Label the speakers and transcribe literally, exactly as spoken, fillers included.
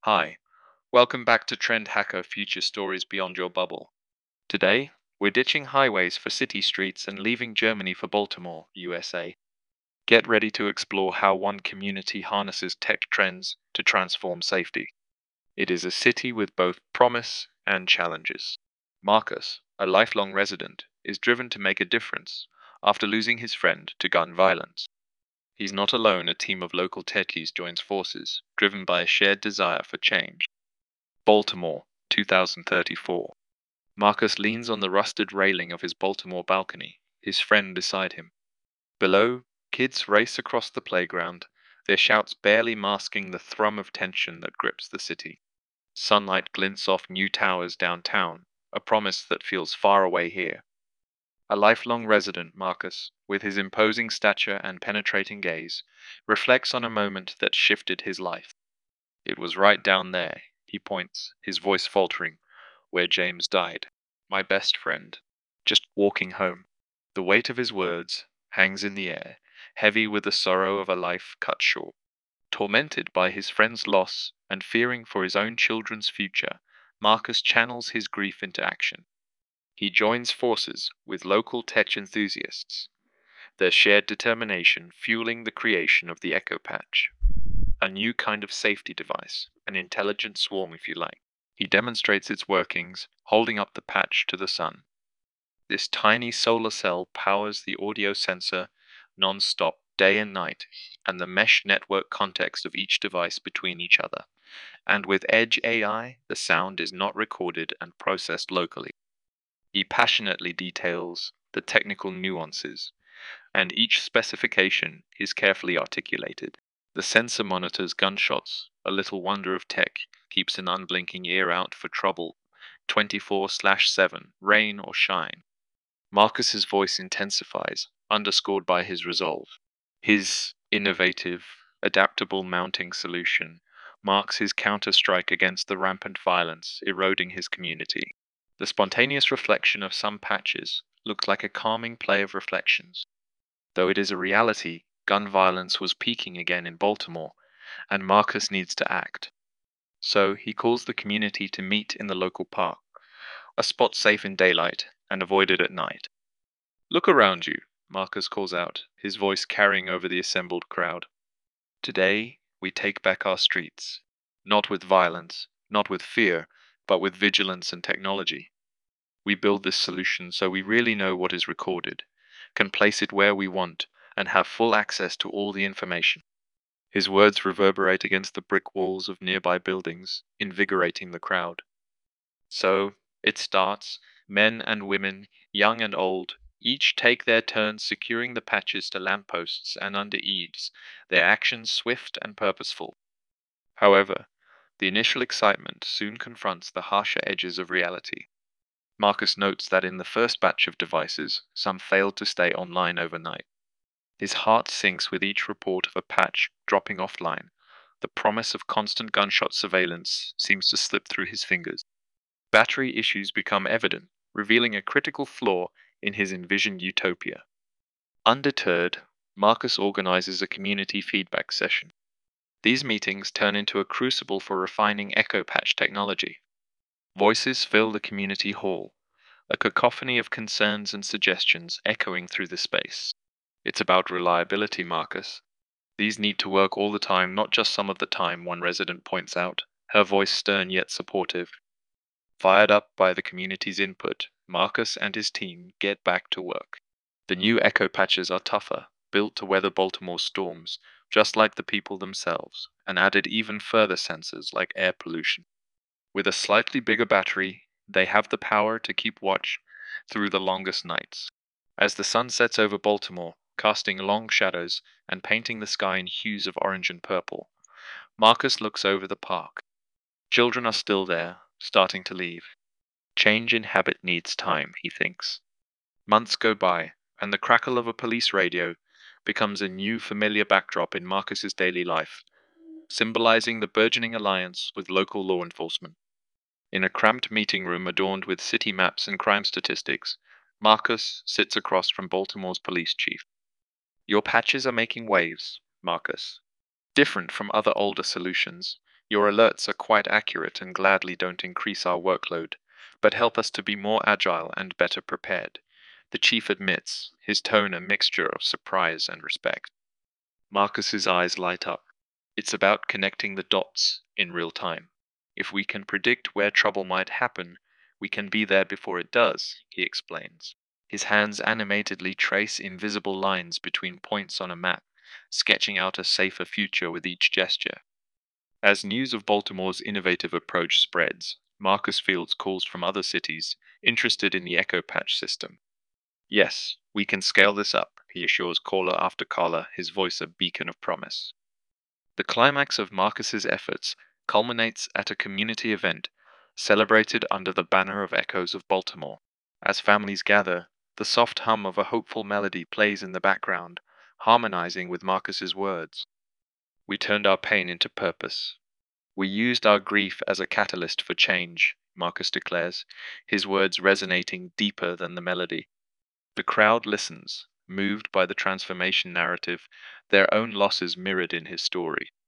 Speaker 1: Hi, welcome back to Trend Hacker Future Stories Beyond Your Bubble. Today, we're ditching highways for city streets and leaving Germany for Baltimore, U S A. Get ready to explore how one community harnesses tech trends to transform safety. It is a city with both promise and challenges. Marcus, a lifelong resident, is driven to make a difference after losing his friend to gun violence. He's not alone, a team of local techies joins forces, driven by a shared desire for change. Baltimore, two thousand thirty-four. Marcus leans on the rusted railing of his Baltimore balcony, his friend beside him. Below, kids race across the playground, their shouts barely masking the thrum of tension that grips the city. Sunlight glints off new towers downtown, a promise that feels far away here. A lifelong resident, Marcus, with his imposing stature and penetrating gaze, reflects on a moment that shifted his life. It was right down there, he points, his voice faltering, where James died. My best friend. Just walking home. The weight of his words hangs in the air, heavy with the sorrow of a life cut short. Tormented by his friend's loss and fearing for his own children's future, Marcus channels his grief into action. He joins forces with local tech enthusiasts, their shared determination fueling the creation of the Echo Patch, a new kind of safety device, an intelligent swarm if you like. He demonstrates its workings, holding up the patch to the sun. This tiny solar cell powers the audio sensor non-stop day and night, and the mesh network context of each device between each other. And with Edge A I, the sound is not recorded and processed locally. He passionately details the technical nuances, and each specification is carefully articulated. The sensor monitors gunshots, a little wonder of tech, keeps an unblinking ear out for trouble, twenty-four seven, rain or shine. Marcus's voice intensifies, underscored by his resolve. His innovative, adaptable mounting solution marks his counter-strike against the rampant violence eroding his community. The spontaneous reflection of some patches looks like a calming play of reflections. Though it is a reality, gun violence was peaking again in Baltimore, and Marcus needs to act. So he calls the community to meet in the local park, a spot safe in daylight and avoided at night. Look around you, Marcus calls out, his voice carrying over the assembled crowd. Today, we take back our streets, not with violence, not with fear, but with vigilance and technology. We build this solution so we really know what is recorded, can place it where we want, and have full access to all the information. His words reverberate against the brick walls of nearby buildings, invigorating the crowd. So, it starts. Men and women, young and old, each take their turns securing the patches to lampposts and under eaves, their actions swift and purposeful. However, the initial excitement soon confronts the harsher edges of reality. Marcus notes that in the first batch of devices, some failed to stay online overnight. His heart sinks with each report of a patch dropping offline. The promise of constant gunshot surveillance seems to slip through his fingers. Battery issues become evident, revealing a critical flaw in his envisioned utopia. Undeterred, Marcus organizes a community feedback session. These meetings turn into a crucible for refining Echo Patch technology. Voices fill the community hall, a cacophony of concerns and suggestions echoing through the space. It's about reliability, Marcus. These need to work all the time, not just some of the time, one resident points out, her voice stern yet supportive. Fired up by the community's input, Marcus and his team get back to work. The new Echo Patches are tougher, built to weather Baltimore's storms, just like the people themselves, and added even further sensors like air pollution. With a slightly bigger battery, they have the power to keep watch through the longest nights. As the sun sets over Baltimore, casting long shadows and painting the sky in hues of orange and purple, Marcus looks over the park. Children are still there, starting to leave. Change in habit needs time, he thinks. Months go by, and the crackle of a police radio becomes a new familiar backdrop in Marcus's daily life, symbolizing the burgeoning alliance with local law enforcement. In a cramped meeting room adorned with city maps and crime statistics, Marcus sits across from Baltimore's police chief. Your patches are making waves, Marcus. Different from other older solutions, Your alerts are quite accurate and gladly don't increase our workload, but help us to be more agile and better prepared. The chief admits, his tone a mixture of surprise and respect. Marcus's eyes light up. It's about connecting the dots in real time. If we can predict where trouble might happen, we can be there before it does, he explains. His hands animatedly trace invisible lines between points on a map, sketching out a safer future with each gesture. As news of Baltimore's innovative approach spreads, Marcus fields calls from other cities interested in the Echo Patch system. Yes, we can scale this up, he assures caller after caller, his voice a beacon of promise. The climax of Marcus's efforts culminates at a community event celebrated under the banner of Echoes of Baltimore. As families gather, the soft hum of a hopeful melody plays in the background, harmonizing with Marcus's words. We turned our pain into purpose. We used our grief as a catalyst for change, Marcus declares, his words resonating deeper than the melody. The crowd listens, moved by the transformation narrative, their own losses mirrored in his story.